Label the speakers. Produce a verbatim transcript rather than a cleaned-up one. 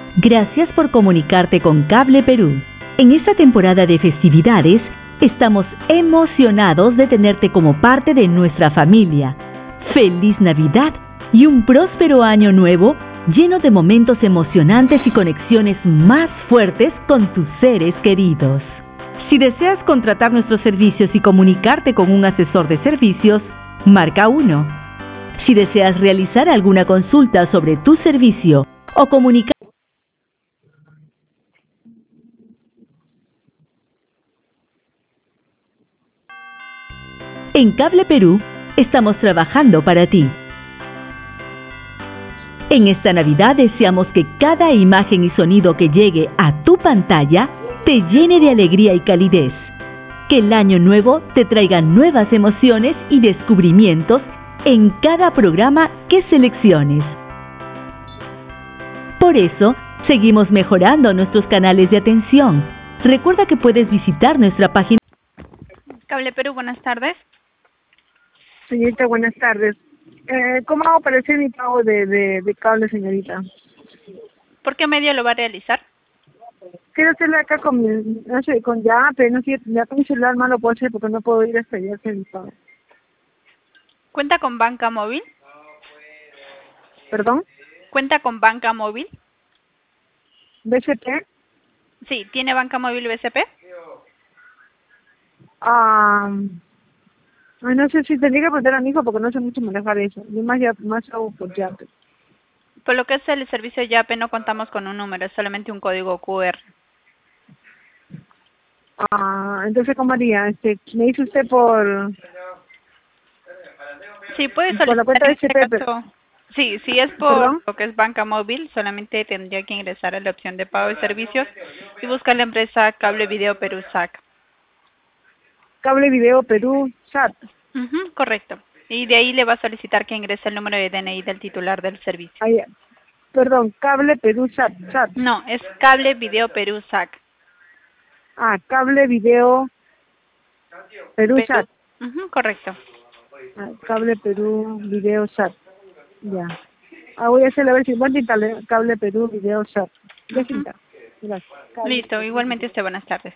Speaker 1: Gracias por comunicarte con Cable Perú. En esta temporada de festividades, estamos emocionados de tenerte como parte de nuestra familia. ¡Feliz Navidad y un próspero año nuevo lleno de momentos emocionantes y conexiones más fuertes con tus seres queridos! Si deseas contratar nuestros servicios y comunicarte con un asesor de servicios, marca uno. Si deseas realizar alguna consulta sobre tu servicio o comunicar en Cable Perú, estamos trabajando para ti. En esta Navidad deseamos que cada imagen y sonido que llegue a tu pantalla te llene de alegría y calidez. Que el año nuevo te traiga nuevas emociones y descubrimientos en cada programa que selecciones. Por eso, seguimos mejorando nuestros canales de atención. Recuerda que puedes visitar nuestra página.
Speaker 2: Cable Perú, buenas tardes.
Speaker 3: Señorita, buenas tardes. Eh, ¿Cómo hago para hacer mi pago de, de, de cable, señorita?
Speaker 2: ¿Por qué medio lo va a realizar?
Speaker 3: Quiero hacerlo acá con mi, no sé, con Yape, no sé, ya con mi celular más lo puedo hacer porque no puedo ir hasta allá a hacer mi pago.
Speaker 2: ¿Cuenta con banca móvil?
Speaker 3: ¿Perdón?
Speaker 2: ¿Cuenta con banca móvil?
Speaker 3: ¿B C P?
Speaker 2: Sí, ¿tiene banca móvil B C P?
Speaker 3: Ah, ay, no sé si tendría que preguntar a mi hijo porque no sé mucho manejar eso. Yo más, ya, más hago por Yape.
Speaker 2: Por lo que es el servicio Yape no contamos con un número, es solamente un código Q R.
Speaker 3: Ah, entonces, ¿cómo haría? Este, me dice usted por...
Speaker 2: Sí, puede
Speaker 3: por la
Speaker 2: solicitar
Speaker 3: cuenta
Speaker 2: en
Speaker 3: de
Speaker 2: este
Speaker 3: S P, pero...
Speaker 2: caso. Sí, si es por
Speaker 3: ¿Perdón?
Speaker 2: lo que es banca móvil, solamente tendría que ingresar a la opción de pago de servicios y buscar la empresa Cable Video Perú S A C.
Speaker 3: Cable Video Perú, S A T.
Speaker 2: Ujú, correcto. Y de ahí le va a solicitar que ingrese el número de D N I del titular del servicio.
Speaker 3: Ahí, perdón, Cable Perú, S A T, S A T.
Speaker 2: No, es Cable Video Perú S A C.
Speaker 3: Ah, Cable Video Perú, S A
Speaker 2: Perú.
Speaker 3: T.
Speaker 2: Ujú, correcto.
Speaker 3: Ah, Cable Perú Video S A T. Ya. Ah, voy a hacerle a ver si encuentro cable, cable Perú Video S A T. Ya
Speaker 2: Ujú.
Speaker 3: está. Gracias. Cable
Speaker 2: Listo,
Speaker 3: Perú
Speaker 2: igualmente
Speaker 3: Video.
Speaker 2: usted, buenas tardes.